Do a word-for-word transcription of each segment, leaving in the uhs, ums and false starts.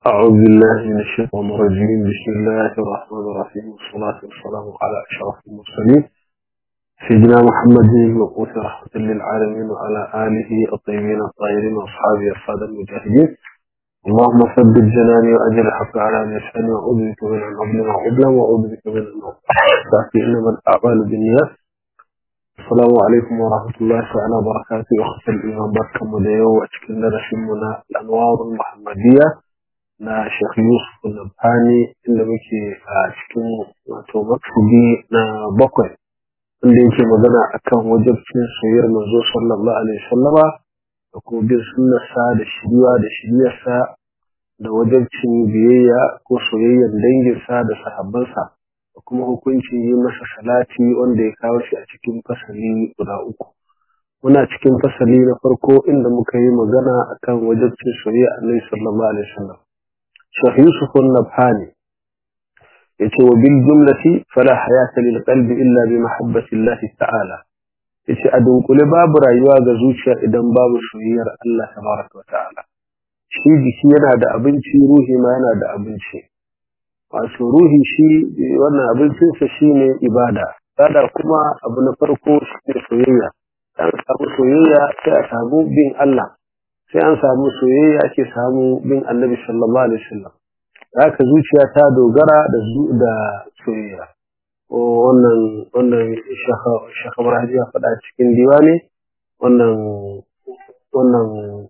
أعوذ بالله من الشيطان الرجيم. بسم الله الرحمن الرحيم، والصلاة والسلام على أشرف المرسلين سيدنا محمد المبعوث رحمة للعالمين وعلى آله الطيبين الطاهرين وأصحابه السادة المجاهدين. اللهم ثبت جناني وأجر الحق على لساني، وأعوذ بك من أن أظلم وأظلم، وأعوذ بك من أن أغتال، إنما الأعمال بالنيات. السلام عليكم ورحمة الله تعالى وبركاته. أخت الإمام بركة مديو وأشكلنا رسمنا الأنوار المحمدية na Sheikh Yusuf Nabhani, inda muke a cikin wato maksubi na bakwai inda yake magana akan wajibcin soyayyar manzo sallallahu alaihi wasallama da kuma bin sunnarsa da shiriwa da shiriyarsa da wajibcin biyayya ko soyayyar danginsa da sahabbansa da kuma hukuncin yi masa salati wanda ya kawo shi a cikin fasali guda uku. Muna cikin fasali na farko inda muka yi magana akan wajibcin soyayyar Annabi sallallahu alaihi wasallam. شيخ يوسف النبهاني يتي وبالجملة فلا حياة للقلب إلا بمحبة الله تعالى. يتي أدن كل باب رأيوا غزوشا إذن باب شهير الله تبارك وتعالى. شي جكي ينا دا أبنشي، روحي ما ينا دا أبنشي. وأسو روحي شي وانا أبنشي فشيني إبادة. هذا كما أبن فرقو شي سوية. أن سابو سوية سأسابو بين الله. sai an samu soyayya ake samu bin Annabi sallallahu alaihi wasallam. Haka zuciya ta dogara da da soyayya. Wannan wannan Sheikh Ibrahim ya faɗa cikin diwani, wannan wannan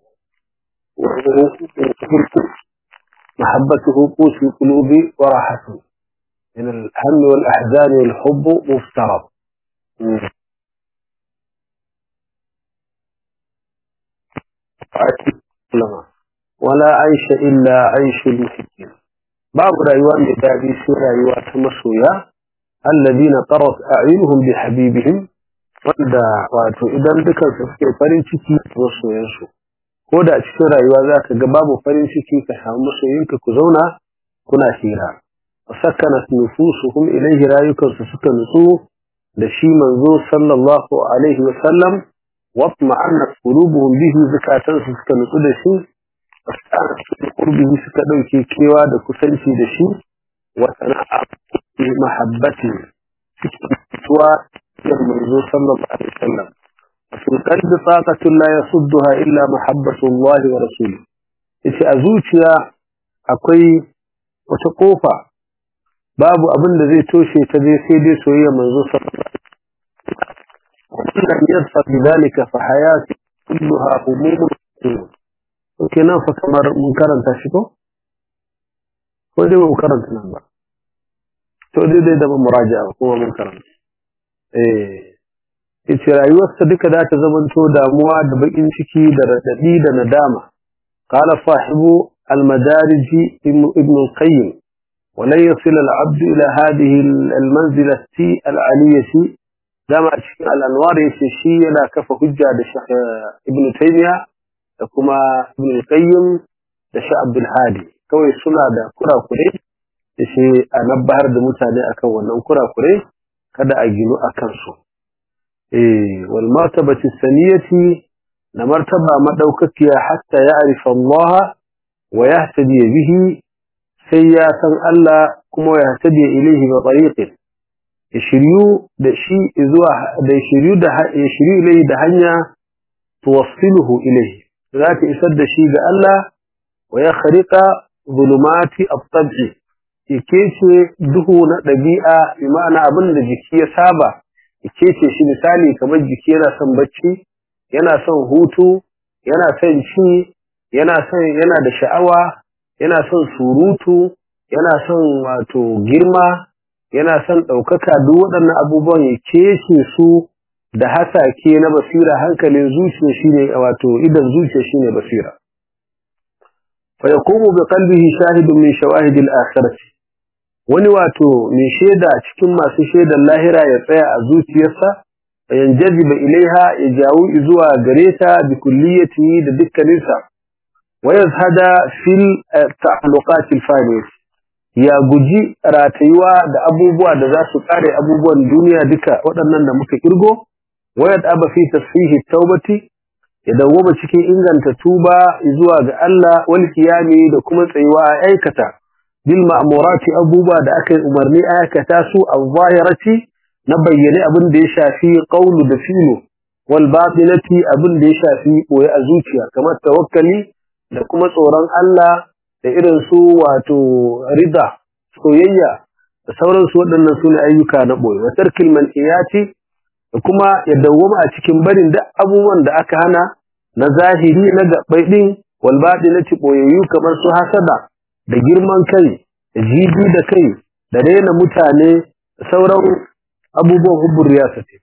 mahabbatuhu qusul qulubi wa rahatu min al-hamm wal ahzan wal hubb muftarab. ولا عيش إلا عيش المحبين. باب رأيوان لدادي سي رأيوات مسويا الذين قرت أعينهم بحبيبهم وإذا واتو إذا ذكر في فرين شكي مسويا شو كودا شكي رأيوا ذاك قباب فرين شكي كسام مسويين ككزونا كنا سيرا وسكنت نفوسهم إليه رأيوك سسكن نسوه لشي منذور صلى الله عليه وسلم واطمعنت قلوبهم به زكاة سكن قدسي واستعنت بقربه سكدوكي كيوا دكسنشي دشي وتنعم بمحبته سكتوا يرمزو صلى الله عليه وسلم. وفي القلب طاقة لا يصدها إلا محبة الله ورسوله. إذا أزوتيا أقوي وتقوفا باب أبن ذي توشي تذي سيدي سوية منزو صلى الله عليه وسلم. ومن لم يدفع بذلك فحياتي كلها هموم وكي نافة كمار منكرا تشكو ودي منكرا تنبع تودي دي دم مراجعة هو منكرا ايه اتشي رأيوة صديقة ذات زمن تو داموا دبقين شكي درددي دندامة. قال صاحب المدارج ابن القيم ولن يصل العبد إلى هذه المنزلة العالية dama a cikin al'anwar yace shi yana kafa hujja da Sheikh Ibn Taymiyyah da kuma Ibn Qayyim da Sheikh Abdul Hadi. Kawai suna da kurakure da shi a nabbahar da mutane akan wannan kurakure kada a ginu akan su. Eh wal martabati saniyati na martaba madaukakiya hatta ya'rifa Allah wa yahtadi bihi, sai ya san Allah kuma ya yahtadi ilayhi bi tariqin يشريو ده شيء إذا ده يشريو ده يشريو إليه ده هنيا توصله إليه ذات يسد شيء ده الله ويخرق ظلمات الطبع يكيشي دهونا دقيقة بمعنى أبن ده جكية سابة يكيشي شيء مثالي كما جكية لا سنبتشي ينا سن هوتو ينا سن شيء ينا سن ينا ده شعوة ينا سن سوروتو ينا سن واتو جرمة yana son ɗaukaka duk waɗannan abubuwan ya keshe su da hasake na basira. Hankalin zuciya shine wato idan zuciya shine basira. Fa yaqumu bi qalbihi shahidun min shawahid al-akhirah, wani wato mai sheda cikin masu shedan lahira ya tsaya a zuciyarsa, yanjaziba ilaiha ya jawo zuwa gareta bi kulliyati da dukkaninsa, wa yazhada fil ta'alluqat al-faniyah, ya guji ratayuwa da abubuwa da za su kare abubuwan duniya duka waɗannan da muka kirgo. Wayad aba fi tasfihi taubati, ya dawwama cikin inganta tuba zuwa ga Allah wal qiyami da kuma tsayuwa a aikata bil ma'murati abuba da aka yi umarni aikata su al-zahirati na bayyane abin da ya shafi qawlu da fi'lu wal batinati abin da ya shafi boye a zuciya kamar tawakkali da kuma tsoron Allah da irin su wato rida soyayya da sauransu waɗannan sune ayyuka na boye wa tarkil man'iyati da kuma ya dawwama a cikin barin da abubuwan da aka hana na zahiri na gabbai din wal batinati boyayyu kamar su hasada da girman kai da jibi da kai da rena mutane da sauran abubuwan hubbur riyasati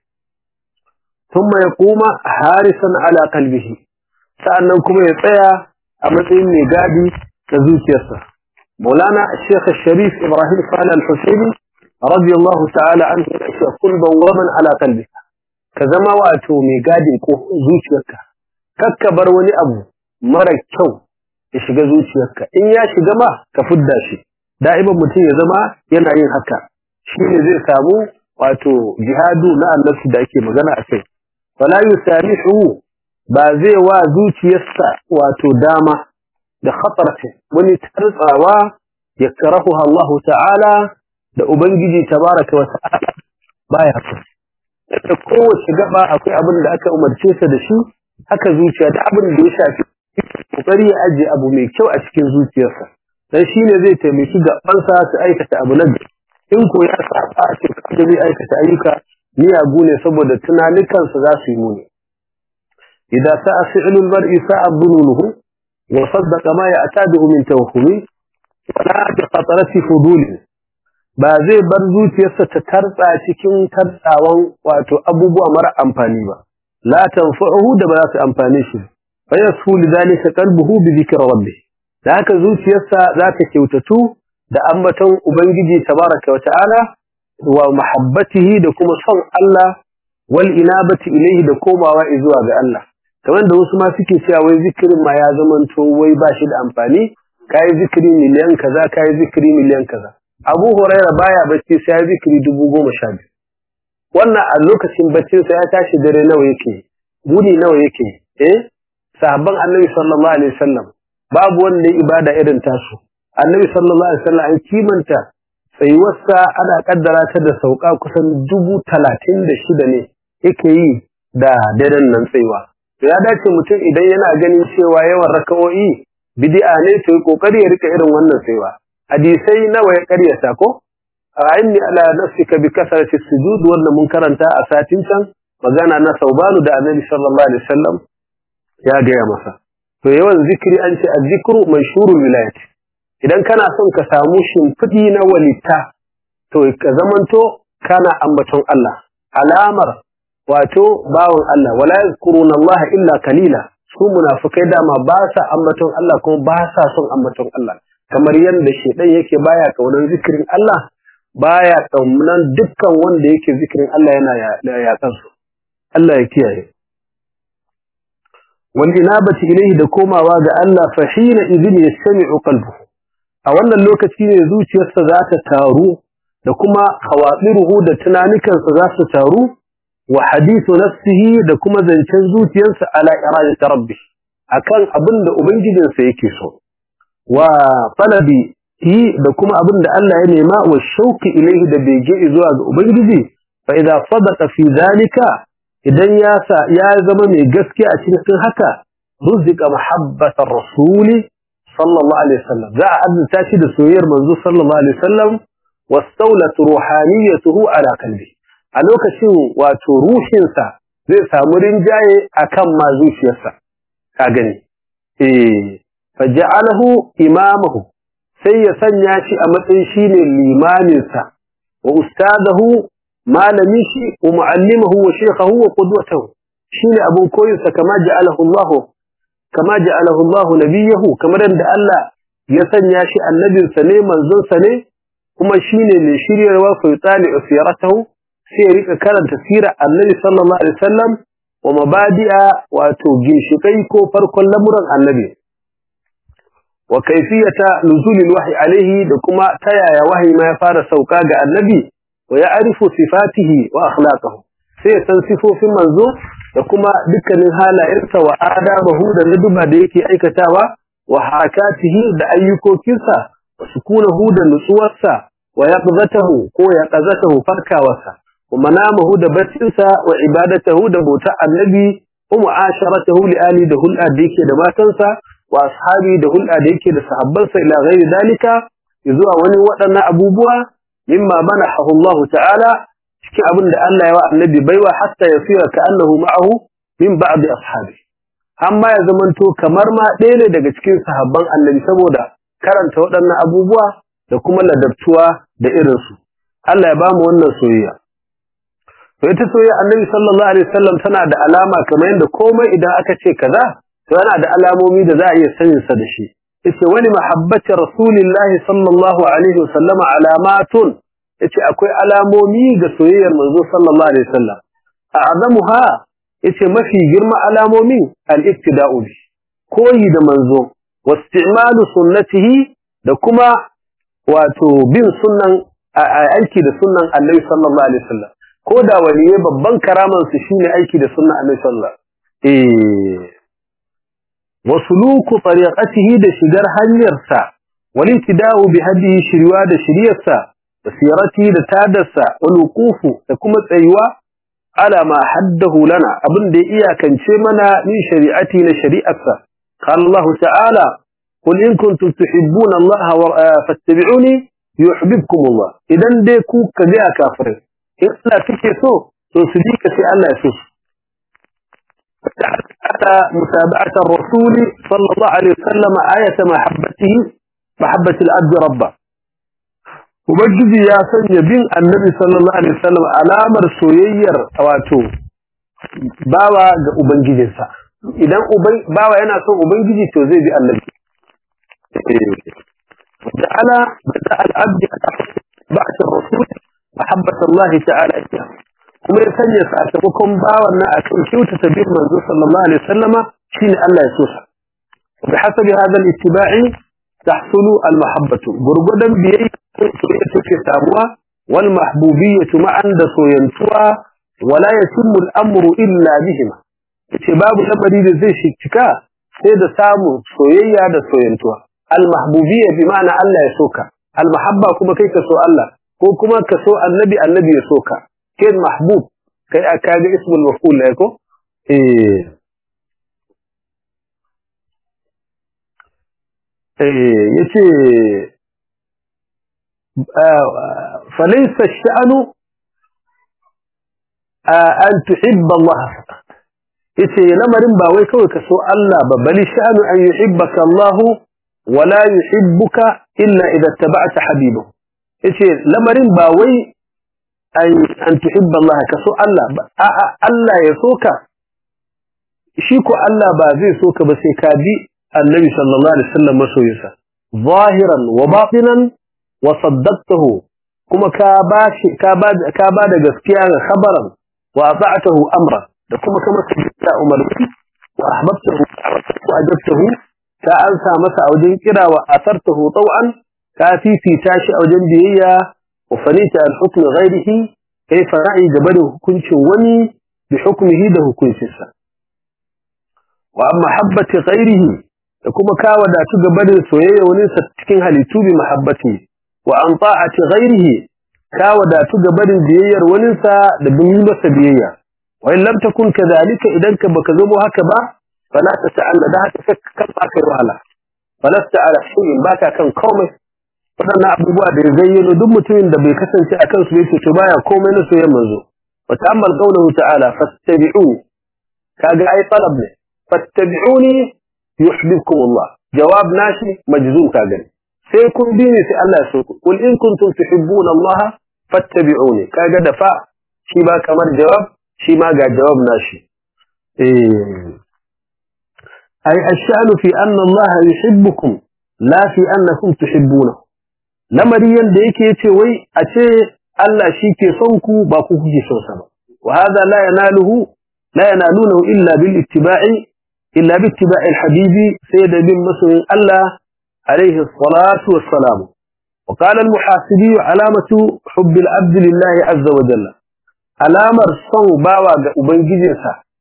thumma yaquma harisan ala qalbihi sa'annan kuma ya tsaya a matsayin mai gadi da zuciyarsa maulana shaykh al-sharif ibrahim salih al-husaini radiyallahu ta'ala anhu ya kun bawaman ala qalbika ka zama wato mai gadin ko zuciyarka kakka bar wani abu mara kyau ya shiga zuciyarka in ya shiga ma ka fudda shi da'iban mutum ya zama yana yin haka shine zai samu wato jihadu na annabi da ake magana akai wala yusamihu ba zai wa zuciyarsa wato dama da khatarati wani tartsawa yakrahuha Allah ta'ala da ubangiji tabaraka wa ta'ala baya so da kowace gaba akwai abin da aka umarce sa da shi haka zuciya da abin da ya shafi kokari ya aje abu mai kyau a cikin zuciyarsa dan shine zai taimaki gabansa su aikata abu na in ko ya saba a cikin zai aikata ayyuka miyagu ne saboda tunanukansa za su yi muni idan sa'a fi'lul mar'i sa'a dhunuhu wa saddaqa ma ya'tadu min tawhumi wala bi qatarati fudul ba zai bar zuciyarsa ta tartsa cikin tartsawan wato abubuwa mara amfani ba la tanfa'uhu da ba za su amfane shi fa yasu lidhalika qalbuhu bi dhikri rabbih da haka zuciyarsa za ta kyautatu da ambaton ubangiji tabaraka wa ta'ala wa mahabbatihi da kuma son Allah wal inabati ilayhi da komawa zuwa ga Allah kamar da wasu ma suke cewa wai zikirin ma ya zamanto wai ba shi da amfani kai zikiri miliyan kaza kai zikiri miliyan kaza Abu Hurairah baya bacci sai ya zikiri dubu goma sha biyu wannan a lokacin baccin sa ya tashi dare nawa yake gudi nawa yake eh sahabban Annabi sallallahu alaihi wasallam babu wanda ibada irin tasu Annabi sallallahu alaihi wasallam an kimanta tsayuwarsa ana kaddara ta da sauka kusan dubu talatin da shida ne yake yi da daren nan tsayuwa ya dace mutum idan yana ganin cewa yawan raka'o'i bid'a ne to yi kokari ya rika irin wannan tsayuwa hadisai nawa ya karyata ko a'inni ala nafsika bi kasrati sujud wannan mun karanta a satin can magana na Saubanu da Annabi sallallahu alaihi wasallam ya ga masa to yawan zikiri an ce az-zikru manshurul wilayati idan kana son ka samu shimfidi na walita to ka zamanto kana ambaton Allah alamar wato bawon Allah wala yazkuruna Allah illa qalila su munafikai dama ba sa ambaton Allah kuma ba sa son ambaton Allah kamar yanda shedan yake baya kaunan zikirin Allah baya kaunan dukkan wanda yake zikirin Allah yana ya kansu Allah ya kiyaye wal inabati ilayhi da komawa ga Allah fa hina idhin yastami'u qalbuhu a wannan lokaci ne zuciyarsa za ta taru da kuma khawatiruhu da tunanikansa za su taru wa hadithu nafsihi da kuma zancen zuciyarsa ala iradati rabbi akan abinda ubangijinsa yake so wa talabi hi da kuma abinda Allah ya nema wa shauki ilayhi da bege zuwa ga ubangiji fa idza sadaqa fi zalika idan ya sa ya zama mai gaskiya a cikin haka ruzika mahabbatar rasuli sallallahu alaihi wasallam za a azza shi da soyayyar manzo sallallahu alaihi wasallam wastawlat ruhaniyatuhu ala qalbi a lokacin wato ruhinsa zai samu rinjaye akan ma zuciyarsa ka gani eh faj'alahu imamahu sai ya sanya shi a matsayin shine limamin sa wa ustadahu malami shi wa muallimahu wa shaykhahu wa qudwatuhu shine abun koyinsa kama ja'alahu Allah kama ja'alahu Allah nabiyahu kamar da Allah ya sanya shi annabinsa ne manzon sa ne kuma shine mai shiryarwa fa yutali usiratahu sai ya rika karanta sirar annabi sallallahu alaihi wasallam wa mabadi'a wato ginshikai ko farkon lamuran annabi wa kayfiyata nuzulil wahyi alaihi da kuma tayaya wahyi ma ya fara sauka ga annabi wa ya'rifu sifatihi wa akhlaqihi sai san sifofin manzo da kuma dukkanin halayensa wa adabahu da laduma da yake aikatawa wa harakatihi da ayyukokinsa wa sukunahu da nutsuwarsa wa yaqzatahu ko yaqzatahu farkawarsa wa manamahu da baccinsa wa ibadatahu da bautar annabi wa mu'asharatahu li ali da hulɗa da yake da matansa wa ashabi da hulɗa da yake da sahabbansa ila ghairi dalika zuwa wani waɗannan abubuwa mimma manahu Allah ta'ala cikin abin da Allah ya wa annabi baiwa hatta yasira ka'annahu ma'ahu min ba'd ashabi amma ya zamanto kamar ma ɗaya ne daga cikin sahabban annabi saboda karanta waɗannan abubuwa da kuma ladabtuwa da irinsu Allah ya ba mu wannan soyayya to ita soyayya annabi sallallahu alaihi wasallam tana da alama kamar yadda komai idan aka ce kaza to yana da alamomi da za a iya sanin sa da shi yace wani mahabbati rasulillahi sallallahu alaihi wasallama alamatun yace akwai alamomi ga soyayyar manzo sallallahu alaihi wasallam a'zamuha yace mafi girma alamomin al-iktida'u bi koyi da manzo wasti'malu sunnatihi da kuma wato bin sunnan aiki da sunnan Annabi sallallahu alaihi wasallam ko da waliye babban karaman su shine aiki da sunnan Annabi sallallahu eh wasuluku tariqatihi da shigar hanyarsa walintida'u bi hadihi shiriwa da shiriyarsa da sirati da tadarsa waluqufu da kuma tsayuwa ala ma haddahu lana abin da ya iyakance mana min shari'ati na shari'arsa qala Allah ta'ala qul in kuntum tuhibbuna Allah fattabi'uni yuhibbukum Allah idan dai ku kaga kafirai in Allah kike so to su dika sai Allah ya so ta'ala mutaba'at ar-rasul sallallahu alaihi wasallam ayat mahabbatihi mahabbati al-abd rabbah ubangiji ya sanya bin annabi sallallahu alaihi wasallam alamar soyayyar wato bawa ga ubangijinsa idan bawa yana son ubangiji to zai bi annabi ta'ala bada al-abd ba'da rasul mahabbata Allah ta'ala kuma ya sanya sakamakon bawan nan akan kyautata bin manzo sallallahu alaihi wasallam shine Allah ya so sa bihasabi hadha al-ittiba'i tahsulu al-mahabbatu gurgudan biyayya soyayya take samuwa wal mahbubiyyatu ma'an da soyantuwa wala yatimmu al-amru illa bihima yace babu labari da zai shikika sai da samu soyayya da soyantuwa al mahbubiyya bi ma'ana Allah ya soka al mahabba kuma kai ka so Allah ko kuma ka so annabi annabi ya soka kai mahbub kai aka ga ismul maf'ul ne ko eh eh yace فليس الشأن أن تحب الله yace lamarin ba wai kawai ka so Allah ba bali sha'anu an yuhibbaka Allah wa la yuhibbuka illa idha tabata habibahu yace lamarin ba wai an an tuhibba Allah ka so Allah ba a'a Allah ya soka shi ko Allah ba zai soka ba sai ka bi annabi sallallahu alaihi wasallam masoyinsa zahiran wa batinan wa saddaqtahu kuma ka bashi ka ba ka ba da gaskiya ga khabaran wa ata'tahu amran da kuma kamar ta umarni wa ahbabtahu wa ajabtahu ka ansa masa a wajen kira wa asartahu taw'an ka fifita shi a wajen biyayya wa fanita al-hukm ghayrihi kai fara'i gaba da hukuncin wani bi hukmihi da hukuncinsa wa amma habbati ghayrihi da kuma ka wadatu gaba da soyayya wani sa cikin halittu bi mahabbati wa an ta'ati ghayrihi ka wadatu gaba da biyayyar wani sa da bin masa biyayya wa in lam takun kadhalika idan ka baka zamo haka ba fala tata'alla da haka kan akai wahala falasta ala shay'in baka kan komai wadannan abubuwa da ya zayyano duk mutumin da bai kasance akan su yake to baya komai na soyayya manzo wa ta'ammal qawluhu ta'ala fastabi'u kaga ai talab ne fattabi'uni yuhibbukum Allah jawab nashi majzum kaga sai kun bi ni sai Allah ya so ku kul in kuntum tuhibbuna Allah fattabi'uni kaga da fa shi ba kamar jawab shi ma ga jawab nashi eh ay ash'anu fi anna Allah yuhibbukum la fi annakum tuhibbunahu lamari yanda yake yace wai a ce Allah shi ke son ku ba ku kuke son sa ba wa hada la yanaluhu la yanaluhu illa bil ittiba'i illa bi ittiba'i al habibi sayyid bin masoyin Allah alayhi salatu wassalam wa qala al muhasibi alamatu hubb al abd lillah azza wa jalla alamar son bawa ga ubangijinsa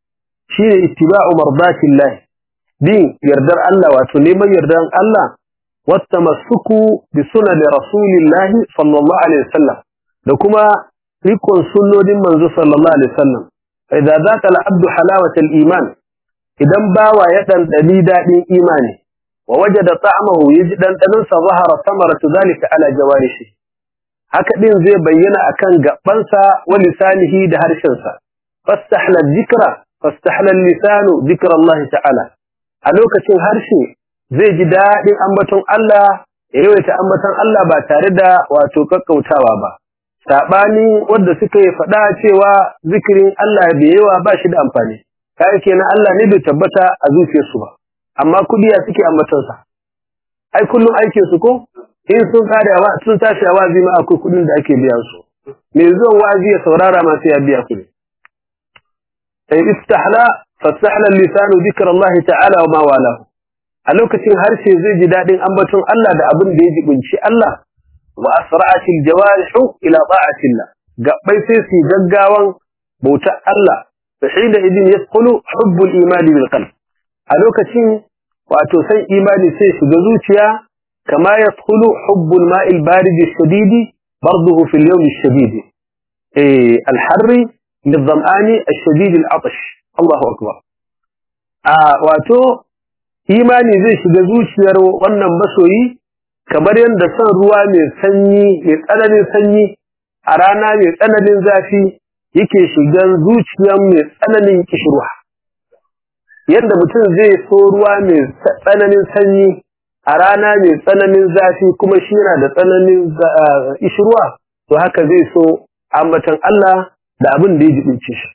shine ittiba'u mardatillah bin yardar Allah wato neman yardar Allah wattamassuku bi sunan rasulillah sallallahu alaihi wasallam da kuma rikon sunnonin manzo sallallahu alaihi wasallam idza zaka al-abdu halawatal iman idan bawa ya dandani dadin imani wa wajada ta'amahu yaji dandanin sa zahara samaratu zalika ala jawarihi haka din zai bayyana akan gabansa wa lisanihi da harshen sa fastahla dhikra fastahla lisanu dhikra Allah ta'ala a lokacin harshe zai ji dadin ambaton Allah yawaita ambaton Allah ba tare da wato kakkautawa ba sabani wanda suka yi fada cewa zikirin Allah da yawa ba shi da amfani kai kenan Allah ne bai tabbata a zuciyarsu ba amma kudiya suke ambaton sa ai kullun aikin su ko in sun kare wa sun tashi a wazi ma akwai kudin da ake biya su me zuwa wazi ya saurara ma sai ya biya kudi ai istahla fasahla lisanu dhikra Allah ta'ala wa ma walahu a lokacin harshe zai ji dadin ambaton Allah da abin da ya jibinci Allah wa asra'atil jawarihu ila ta'atillah gabbai sai su gaggawan bautar Allah fahida idin yadkhulu hubbul iman bil qalb a lokacin wato sai imani sai shiga zuciya kama yadkhulu hubbul ma'il barid shadid barduhu fil yawm ash-shadid eh al-harri lidham'ani ash-shadid al-'atash Allahu akbar a wato imani zai shiga zuciyar wannan masoyi kamar yanda san ruwa mai sanyi mai tsananin sanyi a rana mai tsananin zafi yake shigan zuciyar mai tsananin kishirwa yanda mutum zai so ruwa mai tsananin sanyi a rana mai tsananin zafi kuma shi yana da tsananin kishirwa to haka zai so ambatan Allah da abin da ya jibince shi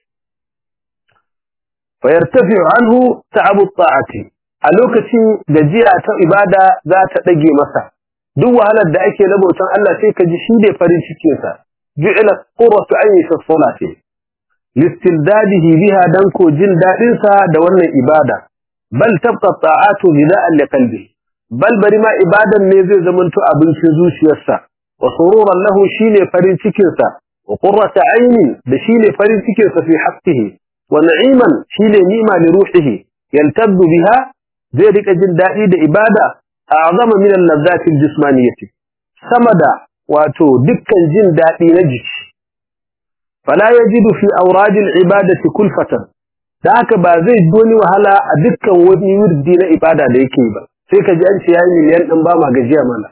fa yartafi'u anhu ta'abu ta'ati a lokacin gajiya ta ibada za ta dage masa duk wahalar da ake na bautan Allah sai ka ji shi ne farin cikin sa ju'ila qurratu ayni fi salati listildadihi biha dan ko jin dadin sa da wannan ibada bal tabqa ta'atu bida'an liqalbi bal bari ma ibadan ne zai zamanto abincin zuciyarsa wa sururan lahu shine farin cikin sa wa qurratu ayni da shine farin cikin sa fi haqqihi wa na'iman shine ni'ma li ruhihi yaltabbu biha zai rika jin dadi da ibada a'zama min al-ladzati al-jismaniyyah samada wato dukkan jin dadi na jiki fala yajidu fi awrad al-ibadati kulfatan da haka ba zai doni wahala a dukkan wani wurdi na ibada da yake ba sai ka ji an ce yayi miliyan din ba ma gajiya mana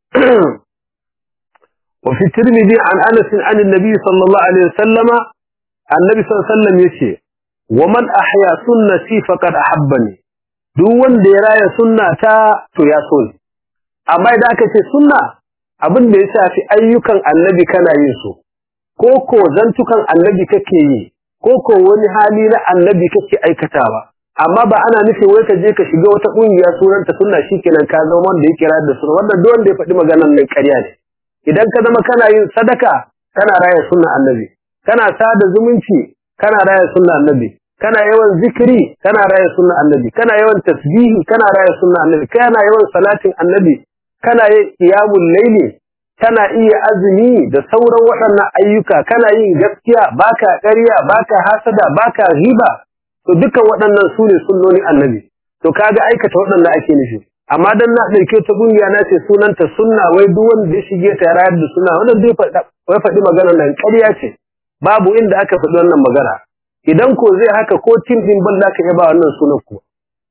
wa fi tirmidhi an anas an an-nabi sallallahu alaihi wasallama annabi sallallahu alaihi wasallam yace wa man ahya sunnati faqad ahabbani duk wanda ya raya sunna ta to ya so ni amma idan aka ce sunna abin da ya shafi ayyukan annabi kana yin su ko ko zantukan annabi kake yi ko ko wani hali na annabi kake aikatawa amma ba ana nufi wai ka je ka shiga wata kungiya sunanta sunna shikenan ka zama wanda yake rayar da sunna wannan duk wanda ya faɗi maganar nan ƙarya ne idan ka zama kana yin sadaka kana raya sunna annabi kana sada zumunci kana raya sunna annabi kana yawan zikiri kana raya sunna annabi kana yawan tasbihi kana raya sunna annabi kana yawan salatin annabi kana yin qiyamul layli kana iya azumi da sauran waɗannan ayyuka kana yin gaskiya baka ƙarya baka hasada baka riba to dukkan waɗannan sune sunnonin annabi to kaga aikata waɗannan ake nufi amma dan na dauke ta kungiya na ce sunanta sunna wai duk wanda ya shige ta rayar da sunna wannan zai faɗa wai faɗi maganar nan ƙarya ce babu inda aka faɗi wannan magana idan ko zai haka ko tim din ban zaka iya ba wannan sunan ku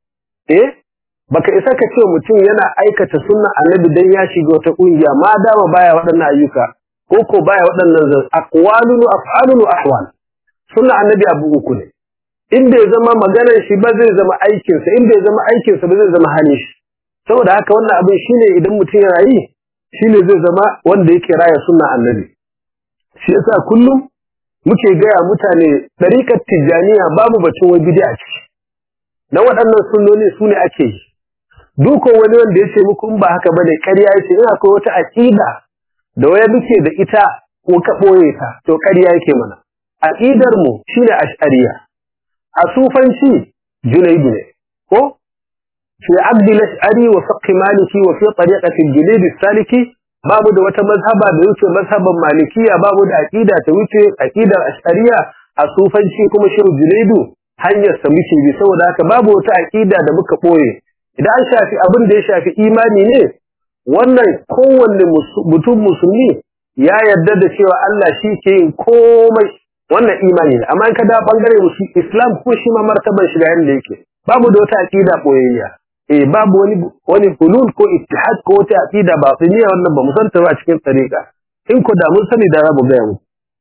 eh baka isa ka ce mutum yana aikata sunna annabi dan ya shiga wata kungiya ma dama baya waɗannan ayyuka ko ko baya waɗannan zan aqwalun af'alun wa ahwal sunna annabi abu uku ne in bai zama maganar shi ba zai zama aikin sa in bai zama aikin sa ba zai zama halin shi saboda haka wannan abin shine idan mutum ya rayi shine zai zama wanda yake raya sunna annabi shi yasa kullum muke gaya mutane dariƙar tijaniya babu bacin wai bid'a ciki na waɗannan sunnoni sune ake yi duko wani wanda yace muku in ba haka bane ƙarya yace ina akwai wata aqida da waya muke da ita ko ka boye ta to ƙarya yake mana aqidar mu shine ash'ariyya a sufanci junaydi ne ko fi abd al-ash'ari wa fiqh maliki wa fi tariqati al-junayd as-saliki babu da wata mazhaba da yake mazhaban malikiya babu da aqida ta wuce aqidar ash'ariyya a sufanci kuma shiru junaydu hanyar sa muke bi saboda haka babu wata aqida da muka boye idan an shafi abin da ya shafi imani ne wannan kowanne mutum musulmi ya yarda da cewa Allah shi ke yin komai wannan imani ne amma in ka da bangare musu Islam ko shi ma martaban shi da yanda yake babu da wata aqida boyayya eh babu wani wani hulul ko ittihad ko wata aqida batiniya wannan ba mu san ta ba cikin tariqa in ko da mun sani da rabu ga mu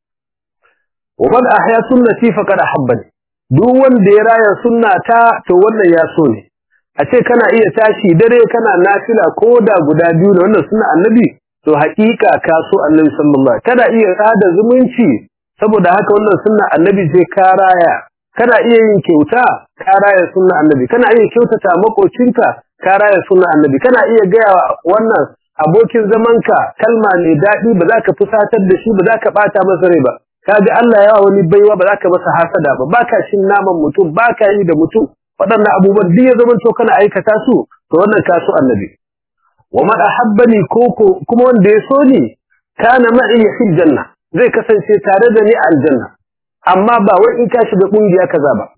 wa man ahya sunnati faqad ahabbani duk wanda ya raya sunnata to wannan ya so ne a ce kana iya tashi dare kana nafila ko da guda biyu da wannan sunna annabi to haƙiƙa ka so annabi sallallahu alaihi wasallam kana iya sada zumunci saboda haka wannan sunna annabi sai ka raya kana iya yin kyauta ka raya sunna annabi kana iya kyautata makocinka ka raya sunna annabi kana iya ga wannan abokin zamanka kalma mai dadi ba za ka fusatar da shi ba za ka bata masa rai ba kaga Allah ya wani baiwa ba za ka masa hasada ba baka shin naman mutum baka yi da mutum wadannan abubuwan duk ya zaman to kana aikata su to wannan ka so annabi wa man ahabbani koko kuma wanda ya so ni kana ma'i fil janna zai kasance tare da ni a aljanna amma ba wai in ka shiga kungiya kaza ba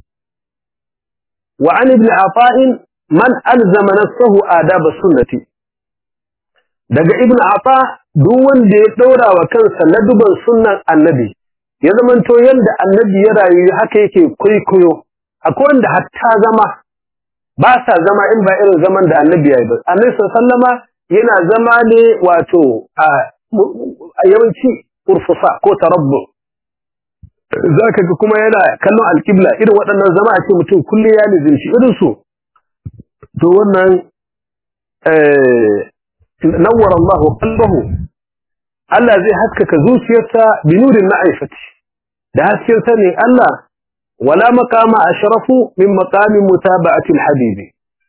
wa an ibn afa'in man alzama nafsuhu adab sunnati daga ibn afa duk wanda ya daura wa kansa laduban sunnan annabi ya zamanto yanda annabi ya rayu haka yake kwaikwayo akwai wanda hatta zama ba sa zama in ba irin zaman da annabi ya yi ba annabi sallama yana zama ne wato a yawanci urfusa ko tarabbu zaka ga kuma yana kallon alqibla irin waɗannan zama a ce mutum kullu ya lizinci irin su to wannan eh nawwara Allah qalbahu Allah zai haskaka zuciyarsa bi nurin ma'rifati da hasken sani Allah wala maqama ashrafu min maqami mutaba'ati al-habibi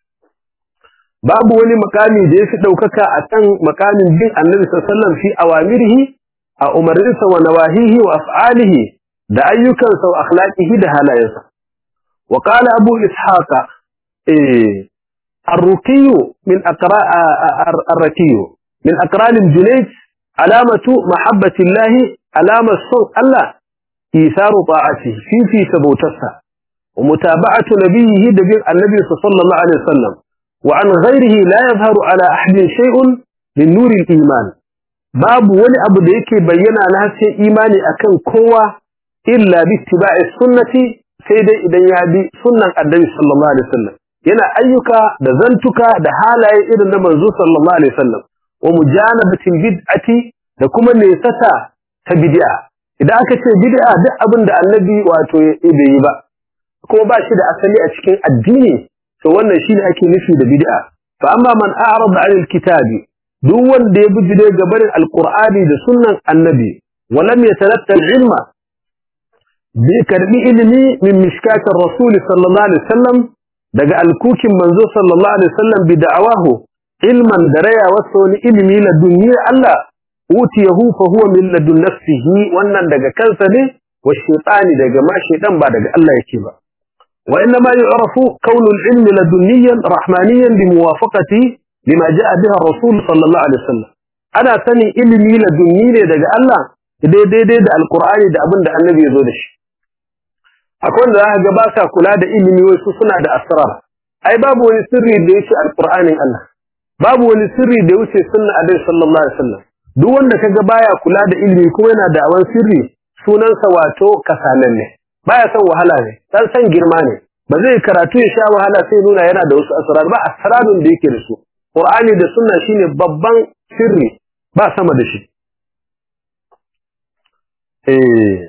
babu wani makami da yafi daukaka akan makamin bin Annabi sallallahu alaihi wasallam fi awamirihi a umarinsa wa nawahihi wa af'alihi da ayyukansa wa akhlaqihi da halayensa wa qala abu ishaqa eh الرقي من أقراء الرقي من أقران الجنيد علامة محبة الله علامة صوت الله إيثار طاعته في في ثبوتها ومتابعة نبيه دبير النبي صلى الله عليه وسلم وعن غيره لا يظهر على أحد شيء من نور الإيمان باب ولي أبو ديكي بينا نهسي إيماني أكن قوة إلا باتباع السنة سيدي إذن يهدي سنة النبي صلى الله عليه وسلم yana ayyuka da zantuka da halaye irin na manzo sallallahu alaihi wasallam wa mujanabatil bid'ati da kuma nesata ta bid'a idan aka ce bid'a duk abin da annabi wato ya yi ba kuma ba shi da asali a cikin addini to wannan shine ake nufi da bid'a fa amma man a'rada 'anil kitabi duk wanda ya bijire ga barin alqur'ani da sunnan annabi wa lam yatalatta al-ilma bi karbi ilmi min mishkatir rasul sallallahu alaihi wasallam daga alkukin manzo sallallahu alaihi wasallam bi da'awahu ilman daraya wasoni ilmi ladunni Allah utiyahu fa huwa min ladun nafsihi wannan daga kansa ne wa shaytani daga ma shaytan ba daga Allah yake ba wa inna ma yu'rafu kaunul ilmi ladunniyan rahmaniyan bi muwafaqati lima ja'a biha rasul sallallahu alaihi wasallam ana sani ilmi ladunni ne daga Allah daidai da alqur'ani da abinda annabi ya zo da shi akwai wanda za ga ba sa kula da ilimi wasu suna da asrar ai babu wani sirri da yake alqur'anin Allah babu wani sirri da yake sunna Annabi sallallahu alaihi wasallam duk wanda kaga baya kula da ilimi kuma yana da awan sirri sunansa wato kasalan ne baya son wahala ne dan san girma ne ba zai karatu ya sha wahala sai nuna yana da wasu asrar ba asrarun da yake da su qur'ani da sunna shine babban sirri ba sama da shi eh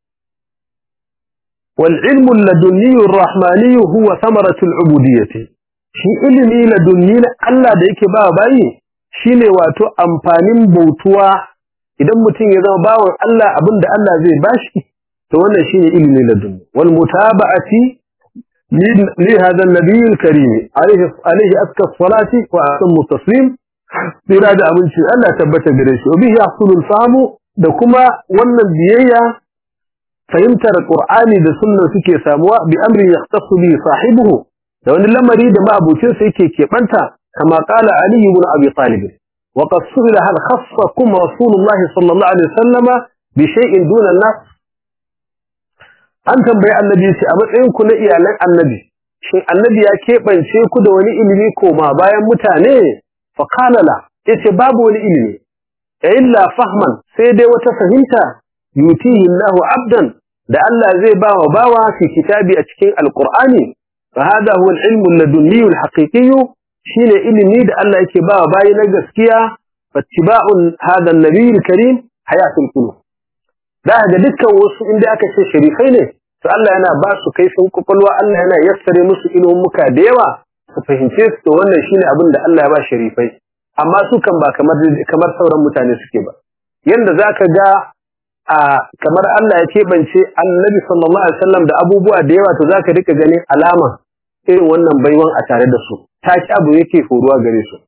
والعلم اللدني الرحماني هو ثمرة العبودية shi ilimi ladunni na Allah da yake ba bayi shine wato amfanin bautuwa idan mutum ya zama bawon Allah abinda Allah zai bashi to wannan shine ilimi ladunni wal mutaba'ati li hadha an-nabiy al-karim alayhi alayhi afka salati wa atammu taslim tira da abinci Allah tabbata gare shi bihi yahsulu al-fahmu da kuma wannan biyayya fahimtar Qur'ani da sunna suke samuwa bi amri yahtassu bi sahibihi da wani lamari da ma'abucin sa yake kebanta kama qala Ali ibn Abi Talib wa qad su'ila hal khassakum Rasulullah sallallahu alaihi wasallama bi shay'in duna an-nas an tambayi annabi yace a matsayin ku na iyalan annabi shin annabi ya keɓance ku da wani ilimi koma bayan mutane fa qala la yace babu wani ilimi illa fahman sai dai wata fahimta yutihi Allahu abdan da Allah zai ba wa bawa fi kitabi a cikin alqur'ani fa hada huwa al-ilm al-ladunni al-haqiqi shine ilimi da Allah yake ba wa bayi na gaskiya fattiba'un hada an-nabiy al-karim hayatul qulub da ga dukkan wasu inda aka ce sharifai ne to Allah yana ba su kaifin kokolwa Allah yana yassare musu ilimin muka da yawa su fahimce su to wannan shine abin da Allah ya ba sharifai amma su kan ba kamar kamar sauran mutane suke ba yanda zaka ga a kamar Allah ya kebance Annabi sallallahu alaihi wasallam da abubuwa da yawa to zaka rika ganin alama irin wannan baiwan a tare da su taki abu yake horuwa gare su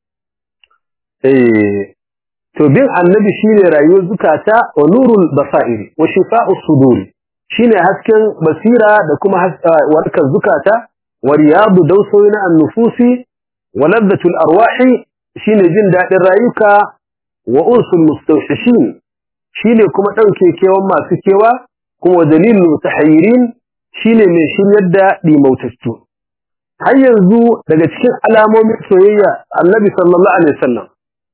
eh to bin Annabi shine rayuwar zukata wa nurul basairi wa shifa'us suduri shine hasken basira da kuma warkar zukata wa riyadu dawsawina an-nufusi wa ladhatul arwahi shine jin dadin rayuka wa unsul mustawshishin shine kuma dauke kewan masu kewa kuma dalilul mutahayyirin shine mai shiryar da dimautattu har yanzu daga cikin alamomin soyayya Annabi sallallahu alaihi wasallam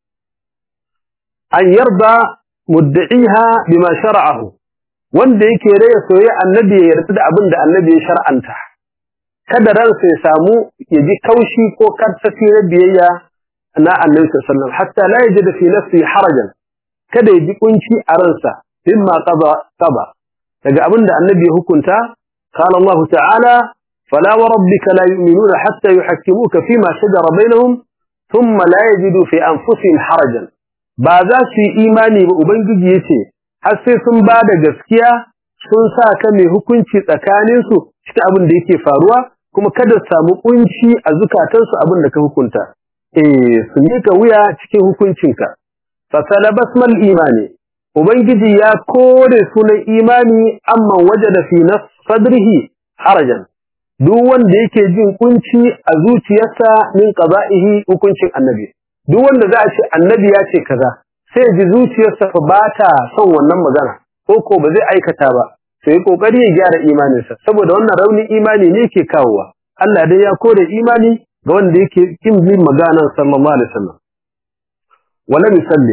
an yarda mudda'iha bima shara'ahu wanda yake raya soyayya Annabi ya yarda da abin da Annabi ya shar'anta kada ransa ya samu ya ji kaushi ko karsafi na biyayya na Annabi sallallahu alaihi wasallam hatta la yajid fi nafsi harajan kada ya ji kunci a ransa mimma qada qada daga abinda Annabi ya hukunta qala Allah ta'ala fala wa rabbika la yu'minuna hatta yuhakkimuka fima shajara bainahum thumma la yajidu fi anfusihim harajan ba za su yi imani ba ubangiji yace har sai sun ba da gaskiya sun sa ka mai hukunci tsakanin su cikin abin da yake faruwa kuma kada su samu kunci a zukatansu abin da ka hukunta eh su mika wuya cikin hukuncinka fasala basmal imani ubangiji ya kore sunan imani amma wajada fi nafs sadrihi harajan duk wanda yake jin kunci a zuciyarsa min qada'ihi hukuncin annabi duk wanda za a ce annabi ya ce kaza sai ji zuciyarsa fa bata son wannan magana ko ko ba zai aikata ba sai kokari ya gyara imaninsa saboda wannan raunin imani ne yake kawowa Allah dai ya kore imani ga wanda yake kin bin maganar sallallahu alaihi wasallam wala misalli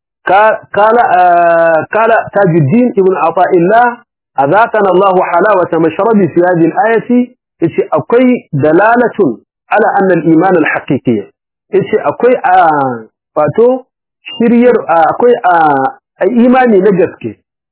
kala kala tajuddin ibn ata'illah azaqana Allah halawata mashrabi fi hadhihi al-ayati yace akwai dalalatun ala anna al-iman al-haqiqi yace akwai wato shiryar akwai imani na gaske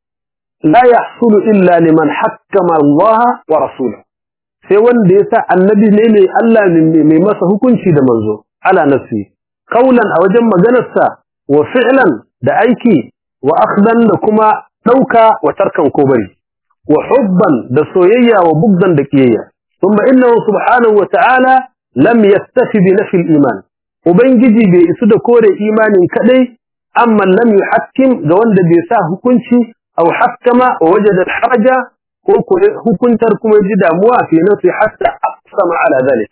la yahsulu illa liman hakkama Allah wa rasuluhu sai wanda yasa annabi ne mai Allah mai masa hukunci da manzo ala nafsi qaulan a wajen maganarsa wa fi'lan da aiki wa akhdan da kuma dauka wa tarkan kobari wa hubban da soyayya wa bugdan da kiyayya thumma innahu subhanahu wa ta'ala lam yastafi bi nafi al-iman ubangiji bai isu da kore imanin kadai amma lam yuhakkim ga wanda bai sa hukunci aw hakkama wa wajada al-haraja ko hukuntar kuma ji damuwa fi nafsi hatta aqsama ala dhalik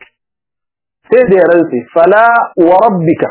sai da rantsi fala wa rabbika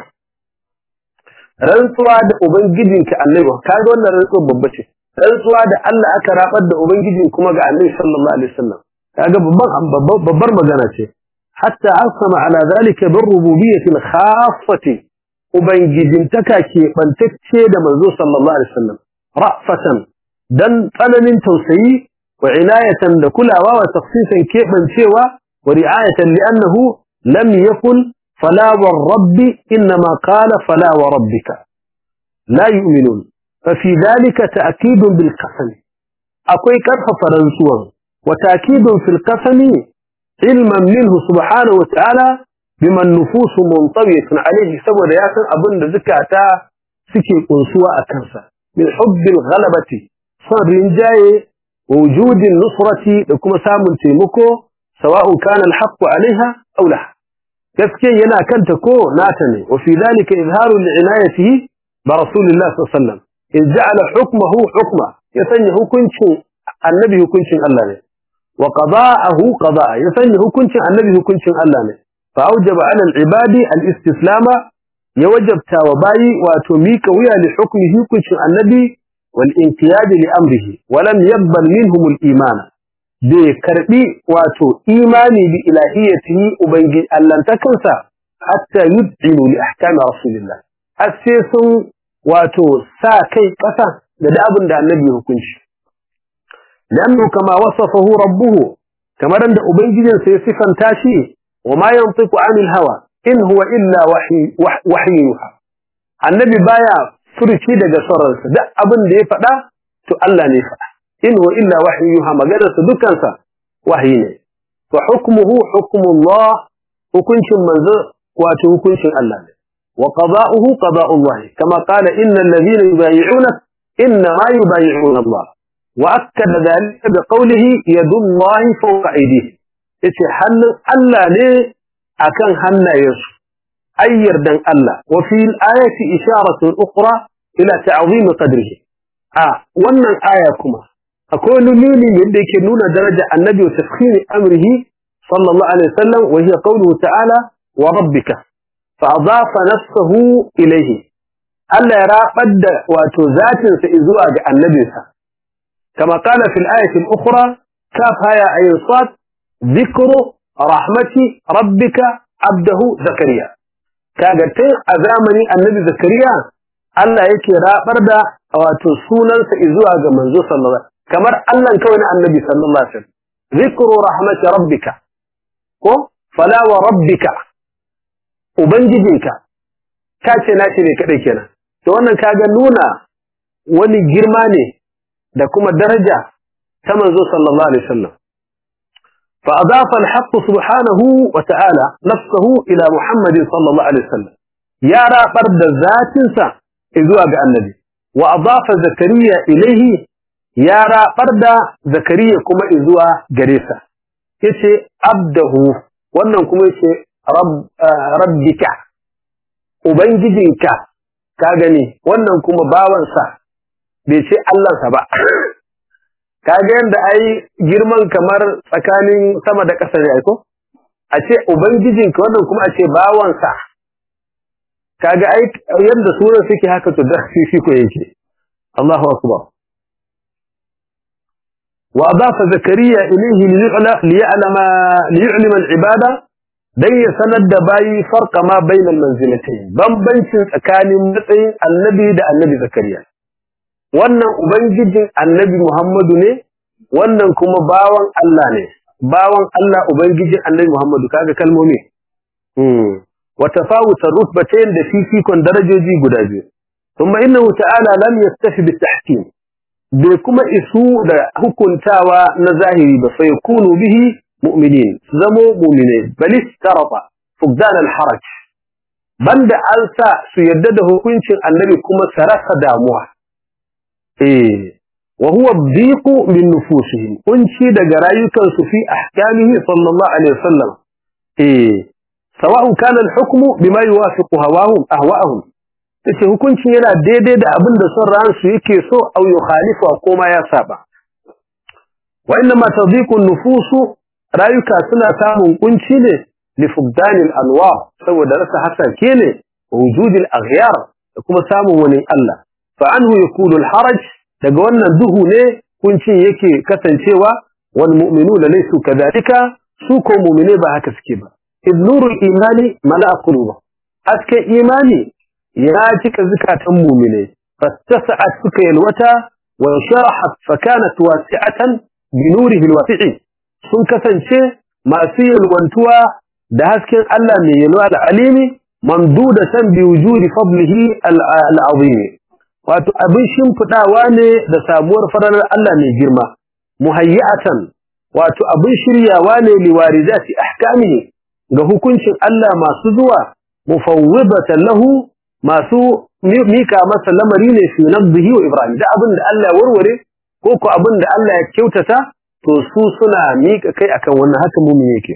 rantsuwa da ubangijinka annabi kaga wannan rantsuwa babba ce rantsuwa da Allah aka rabar da ubangijin kuma ga annabi sallallahu alaihi wasallam kaga babban babbar magana ce hatta aqsama ala dhalika bir rububiyyati al-khaffati ubangijin taka ke bantacce da manzo sallallahu alaihi wasallam ra'fatan dan tsananin tausayi وعناية لكلها وتخصيصا كيفا شوى ورعاية لأنه لم يقل فلا والرب إنما قال فلا وربك لا يؤمنون ففي ذلك تأكيد بالقسم أقوي كرف فرنسوا وتأكيد في القسم علما منه سبحانه وتعالى بما النفوس منطوية عليه سوى رياسا أبن ذكاة سكي أنسوا أكنسا من حب الغلبة صار رنجاي ووجود النصرة لكم سامن تيمكو سواء كان الحق عليها أو لا كفكي ينا كنتكو ناتني وفي ذلك إظهار لعنايته برسول الله صلى الله عليه وسلم إذ جعل حكمه حكمه يسنه كنش النبي كنش الله وقضاءه قضاء يسنه كنش النبي كنش الله فأوجب على العباد الاستسلام يوجب تاوباي وتميك ويا لحكمه كنش النبي والانقياد لأمره ولم يقبل منهم الإيمان bai karbi wato imani bi ilahiyatihi ubangi allantakansa hatta yud'inu li ahkami rasulillah har sai sun wato sa kai kasa da da abin da annabi hukunci lannu kama wasafahu rabbuhu kamar da ubangijin sai sifanta shi wa ma yantiqu anil hawa in huwa illa wahyi wahyuha annabi baya furuci daga sararsa duk abin da ya faɗa to Allah ne faɗa in huwa illa wahyuha maganarsa dukansa wahyi ne wa hukmuhu hukmullah hukuncin manzo wato hukuncin Allah ne wa qada'uhu qada'ullah kama qala innal ladhina yubay'unaka inma yubay'una Allah wa akkada dhalika bi qawlihi yadullahi fawqa aydihim yace hannun Allah ne akan hannayensu ayyar dan Allah wa fi al-ayati isharatu ukhra ila ta'zim qadrihi a wannan aya kuma akwai nuni yadda yake nuna daraja annabi wa tafkhir amrihi sallallahu alaihi wasallam wa hiya qawluhu ta'ala wa rabbika fa adafa nafsuhu ilayhi Allah ya rabar da wato zatin sa zuwa ga annabinsa kama kana fil ayati al-ukhra kaf haya ayin sad dhikru rahmati rabbika abdahu zakariya kaga tun a zamanin annabi zakariya Allah yake rabar da wato sunansa zuwa ga manzo sallallahu alaihi wasallam kamar Allah kawai na annabi sallallahu alaihi wasallam zikru rahmati rabbika ko fala wa rabbika ubangijinka kace nashi ne kadai kenan to wannan kaga nuna wani girma ne da kuma daraja ta manzo sallallahu alaihi wasallam fa adafa al-haqq subhanahu wa ta'ala nafsuhu ila muhammad sallallahu alaihi wasallam ya rabar da zatinsa zuwa ga annabi wa adafa zakariya ilayhi ya rabar da zakariya kuma zuwa gare sa yace abdahu wannan kuma yace rabbika ubangijinka ka gani wannan kuma bawan sa bai ce Allah sa ba kaga yanda ai girman kamar tsakanin sama da ƙasa ne ai ko a ce ubangijinka wannan kuma a ce bawan sa kaga ai yanda sunan suke haka to da shi ko yake Allahu akbar wa adafa zakariya ilayhi liya'lama liya'lama al-ibada dan ya sanar da bayi farqa ma bainal manzilatayn bambancin tsakanin matsayin annabi da annabi zakariya wannan ubangijin annabi Muhammadu ne wannan kuma bawan Allah ne bawan Allah ubangijin annabi Muhammadu kaga kalmomi hmm وتفاوت الرتبتين ده في فيكم درجوجي guda biyu ثم انه تعالى لم يكتفي بالتحكيم بكما اسو da hukuntawa na zahiri ba sai yakunu bihi mu'minin zamu mu'minin bal istarafa fuqdan al-haraj banda alsa su yadda da hukuncin annabi kuma sarasa damuwa eh wa huwa dhiqu min nufusihim kunci daga rayukan su fi ahkamihi sallallahu alaihi wasallam eh سواء كان الحكم بما يوافق هواهم أهواءهم tace hukunci yana daidai da abin da son ransu yake so au yukhalifu ko ma ya saba wa inna ma tadhiqu an-nufus rayuka suna samun kunci ne li fubdan al-anwar saboda rasa hasake ne wujud al-aghyar da kuma samun wani Allah fa anhu yakulu al-haraj daga wannan duhu ne kunci yake kasancewa wal mu'minuna laysu kadhalika su ko mu'mine ba haka suke ba إذ نور الإيمان ملأ قلوبه أسك إيماني يراجك زكاة مؤمنين فاتسعت سكي الوتا وشرحت فكانت واسعة بنوره الواسع سنكة شيء ما سي الوانتوى دهسك ألا من يلوى العليم ممدودة بوجود فضله العظيم وأبن شمفتا واني دسامور فرنا ألا من جرمة مهيئة وأبن شريا واني لواردات أحكامه ga hukuncin Allah masu zuwa mufawwidatan lahu masu mika masa lamari ne fi nabdihi wa ibrahim da abin da Allah ya warware ko ko abin da Allah ya kyautata to su suna mika kai akan wannan haka mumin yake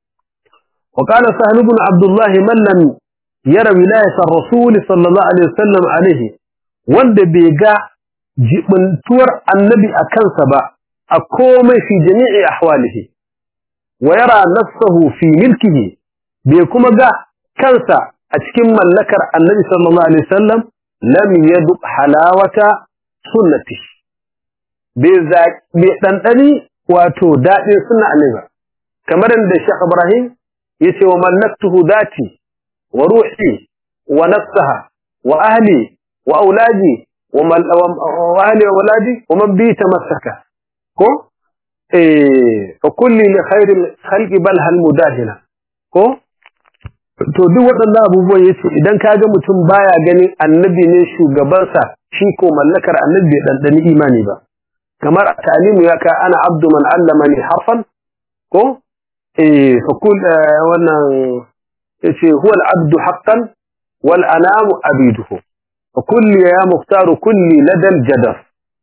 wa qala sahl ibn abdullah man lam yara wilayat ar-rasul sallallahu alaihi wasallam alaihi wanda bai ga jibuntuwar annabi akan sa ba a komai fi jami'i ahwalihi ويرى نفسه في ملكه بكما جاء كنسا أتكم ملكر النبي صلى الله عليه وسلم لم يذق حلاوة سنته بذلك بأنني wato dadin sunna annabi kamar da Sheikh Ibrahim yace wa mallaktuhu dati wa ruhi wa nafsaha wa ahli wa auladi wa ahli wa auladi wa man bi tamassaka ko eh fa kulli li khairil khalqi bal hal mudahina ko to duk waɗannan abubuwan yace idan kaga mutum baya ganin annabi ne shugabansa shi ko mallakar annabi bai dandani imani ba kamar ta'limu ya ka ana abdu man allamani harfan ko eh fa kull wannan yace huwa al-abdu haqqan wal anamu abiduhu fa kulli ya mukhtaru kulli ladal jadaf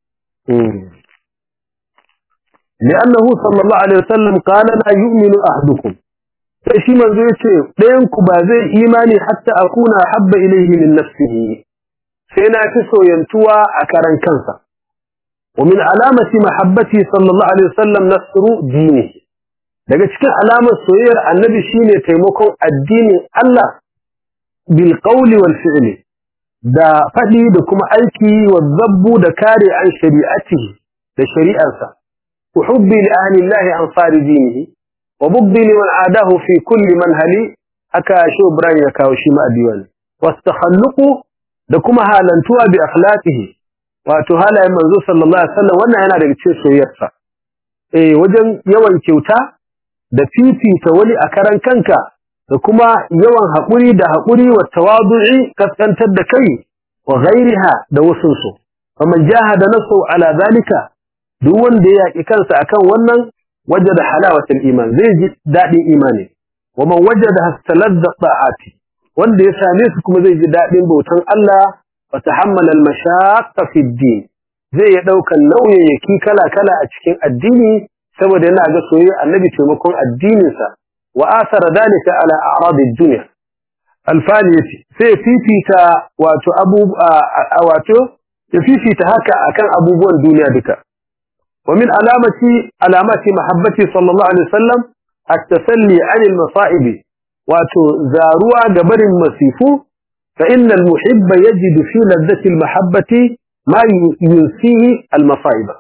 لأنه صلى الله عليه وسلم قال لا يؤمن أحدكم sai shi manzo yace ɗayan ku ba zai imani hatta akuna habba ilayhi min nafsihi sai na fi soyantuwa a karan kansa wa min alamati mahabbati sallallahu alaihi wasallam nasru dinihi daga cikin alamar soyayyar annabi shine taimakon addinin Allah bil qawli wal fi'li da fadi da kuma aiki wa zabbu da kare an shari'atihi da shari'arsa wa hubbi li ahli Allah ansari dinihi وبغضي لمن عاداه في كل منهلي أكا شو براي يكاو شيما الديوان واستخلقوا دكما هالنتوا بأخلاقه وتهالا منذ صلى الله عليه وسلم وانا هنا رجل سويتفا إيه وجن يوان كيوتا da fifita wani a karan kanka da kuma yawan haƙuri da haƙuri wa tawadu'i kaskantar da kai wa ghairiha da wasunsu faman jahada nafsu ala zalika duk wanda ya yaki kansa akan wannan وجد حلاوة الإيمان زي دادين إيماني ومن وجدها استلذ الطاعات wanda ya same su kuma zai ji dadin bautan Allah wa tahammala al-mashaqq fi ad-din zai ya daukan nauyayyaki kala kala a cikin addini saboda yana ga soyayya annabi taimakon addinin sa wa asara dalika ala a'rad ad-dunya al-faniyati sai fifita wato abu wato ya fifita haka akan abubuwan duniya duka ومن علامة علامات محبتي صلى الله عليه وسلم التسلي عن المصائب وتزاروا جبر المسيفو فإن المحب يجد في لذة المحبة ما ينسيه المصائب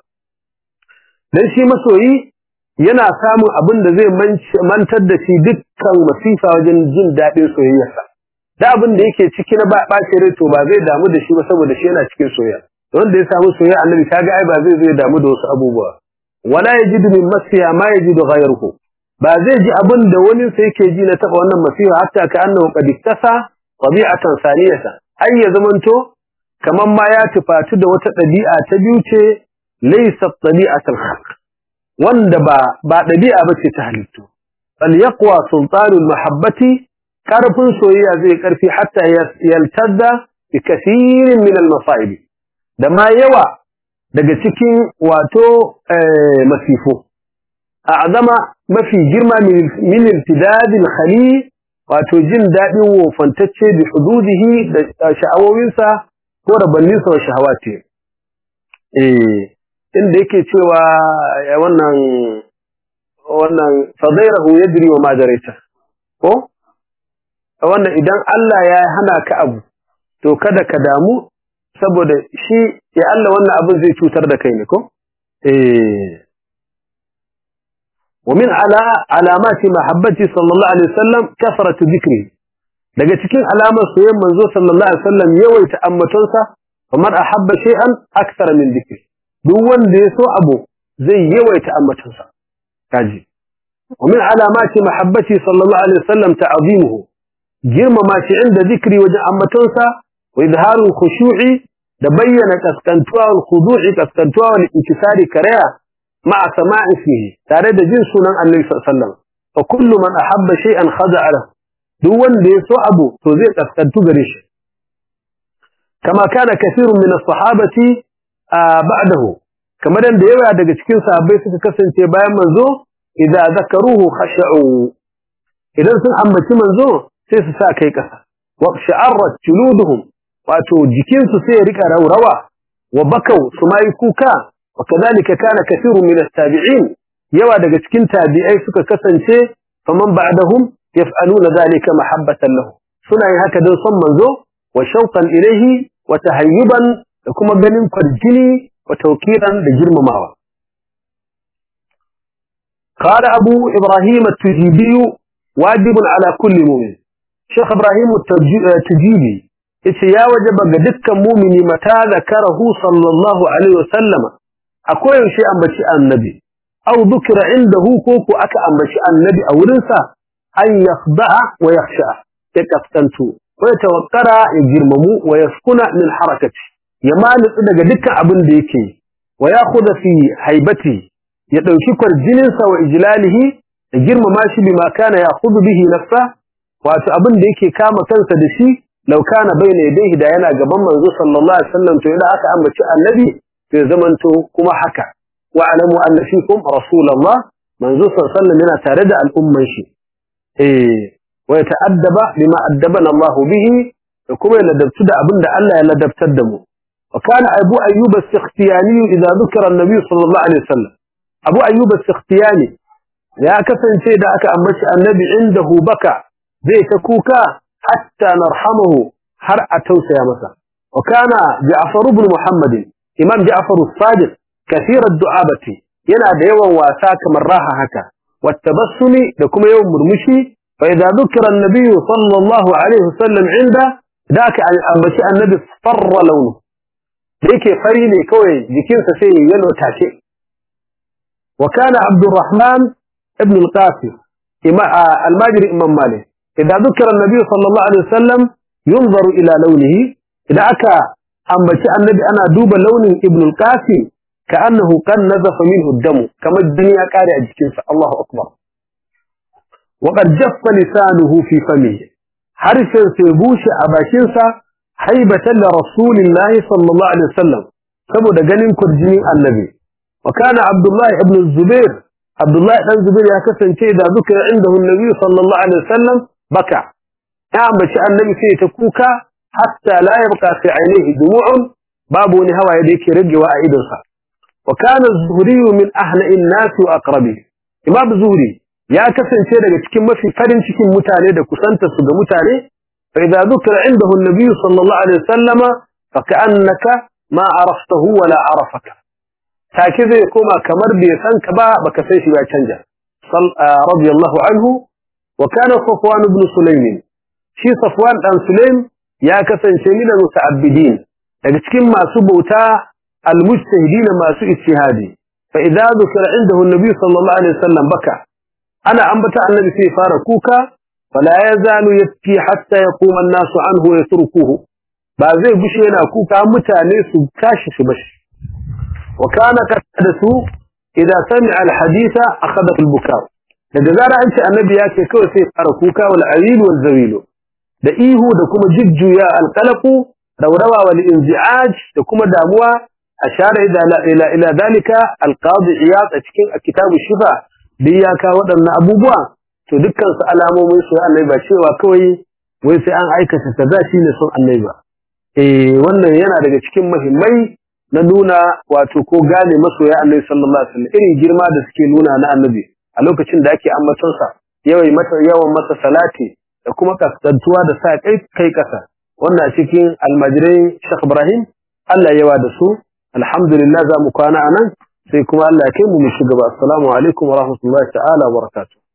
ليش مسوي yana samun abin da zai mantar da shi dukkan masifa wajen jin daɗin soyayyarsa da abin da yake ciki na ɓace rai to ba zai damu da shi ba saboda shi yana cikin soyayya wanda ya samu soyayya annabi kaga ai ba zai zai damu da wasu abubuwa wala yajidu min masiya ma yajidu ghayruhu ba zai ji abin da wani sai yake ji na taba wannan masifa hatta ka annahu qad iktasa tabi'atan saniyatan ai ya zamanto kaman ma ya tufatu da wata dabi'a ta biyu ce laysa tabi'atul khalq wanda ba ba dabi'a bace ta halittu bal yaqwa sultanul mahabbati karfin soyayya zai karfi hatta yaltadda bi kathirin min al masa'ib da ma yawa daga cikin wato masifu a'zama mafi girma min iltidad al-khali wato jin dadin wofantacce bi hududihi da sha'awowinsa ko rabanninsa wa shahawati eh inda yake cewa wannan wannan fadairahu yadri wa ma daraita ko wannan idan Allah ya hana ka abu to kada ka damu saboda shi ya Allah wannan abin zai cutar da kai ne ko eh wa min ala alamati mahabbati sallallahu alaihi wasallam kasratu dhikri daga cikin alamar soyayyen manzo sallallahu alaihi wasallam yawaita ambatonsa kamar ahabba shay'an akthara min dhikri duk wanda ya so abu zai yawaita ambatonsa kaji wa min alamati mahabbati sallallahu alaihi wasallam ta'zimuhu girmama shi inda dhikri wajen ambatonsa wa idharul khushu'i da bayyana kaskantuwa wal khudu'i kaskantuwa wal inkisari karaya ma'a sama'i fihi tare da jin sunan Annabi sallallahu alaihi wasallam fa kullu man ahabba shay'an khada'a lahu duk wanda ya so abu to zai kaskantu gare shi kama kana kathirun min as-sahabati ba'dahu kamar da yawa daga cikin sahabbai suka kasance bayan manzo idza zakaruhu khasha'u idan sun ambaci manzo sai su sa kai kasa wa sha'arat juluduhum wato jikinsu sai ya rika raurawa wa bakau su mai kuka wa kadhalika kana kathirun min at-tabi'in yawa daga cikin tabi'ai suka kasance faman ba'dahum yaf'aluna dhalika mahabbatan lahu suna yin haka don son manzo wa shauqan ilayhi wa tahayyuban da kuma ganin farjini wa tawkiran da girmamawa قال أبو إبراهيم التجيبي واجب على كل مؤمن شيخ إبراهيم التجيبي يا وجب قدك مؤمن متى ذكره صلى الله عليه وسلم أكوين شيء أنبتي النبي أو ذكر عنده كوكو أكا أنبتي النبي أو رنسى أن يخضع ويخشع يكفتنتو ويتوقر يجرممو ويسكن من حركته يمال إذا قدك أبن ديكي ويأخذ في هيبته يدوشي كرجنسا وإجلاله يجرم ماشي بما كان يأخذ به نفسه وأتو أبن ديكي كاما كنسا دشي لو كان بين يديه داينا قبل منذ صلى الله عليه وسلم إلى أكا أنبتي النبي في زمنته كما حكى واعلموا أن فيكم رسول الله منذ صلى الله عليه وسلم لنا تردع الأمة شيء إيه ويتأدب بما أدبنا الله به وكما يلدبتد أبن الله يلدبتدمه وكان أبو أيوب السختياني إذا ذكر النبي صلى الله عليه وسلم أبو أيوب السختياني يا كسن سيدا أكا أمشي النبي عنده بكى زي تكوكا حتى نرحمه حرع توسى يا مسا وكان جعفر بن محمد إمام جعفر الصادق كثير الدعابة ينا ديوا واساك مراها هكا والتبسم لكم يوم مرمشي فإذا ذكر النبي صلى الله عليه وسلم عنده ذاك أمشي النبي اصفر لونه ديكي فريني كوي جكين سسي يلو تاشي وكان عبد الرحمن ابن القاسم الماجري إمام مالك إذا ذكر النبي صلى الله عليه وسلم ينظر إلى لونه إذا أكا أمشي النبي أنا دوب لون ابن القاسم كأنه قد نزف منه الدم كما الدنيا كاري أجكين الله أكبر وقد جف لسانه في فمه حرفا سيبوش أباشنسا حيبة لرسول الله صلى الله عليه وسلم سبو دقنين كرجنين النبي وكان عبد الله ابن الزبير عبد الله ابن الزبير يكسن إذا ذكر عنده النبي صلى الله عليه وسلم بكى نعم بشأن النبي سيتكوكا حتى لا يبقى في عينيه دموع باب نهوى يديك رجي وأعيدها وكان الزهري من أهل الناس وأقربه إمام الزهري يا كسن شيء cikin mafi farin cikin mutane da kusanta su ga mutane fa idza dhukira indahu an-nabiy sallallahu alaihi wasallam fa ka'annaka ma araftahu wala arafaka take zai koma kamar bai san ka ba baka sai shi ya canja radiyallahu anhu wa kana safwan ibn sulaym shi safwan dan sulaym ya kasance ni da muta'abbidin daga cikin masu bauta al-mujtahidin masu ijtihadi fa idza dhukira indahu an-nabiy sallallahu alaihi wasallam baka أنا أنبت النبي في فاركوكا فلا يزال يبكي حتى يقوم الناس عنه ويتركوه بعضي بشينا كوكا متانيس كاشف بش وكان كحدث إذا سمع الحديث أخذ في البكاء لذلك أنت النبي يأتي كوي في فاركوكا والعويل والزويل دئيه دكما ججو يا القلق روروا والإنزعاج دكما داموا أشار إلى, إلى, إلى ذلك القاضي عياض أتكين كتاب الشفاء da ya kawo waɗannan abubuwa to dukkan su alamomin su annabi ba cewa kawai wai sai an aikata kaza shine son annabi ba eh wannan yana daga cikin muhimmai na nuna wato ko gane masoya annabi sallallahu alaihi wasallam irin girma da suke nuna na annabi a lokacin da ake ambaton sa yawan masa yawan masa salati da kuma kasantuwa da sa kai kai kasa wannan cikin almajirai Sheikh Ibrahim Allah ya yawa da su alhamdulillah za mu kwana anan sai kuma Allah ya kai mu mu shiga. Assalamu alaikum wa rahmatullahi ta'ala wa barakatuh.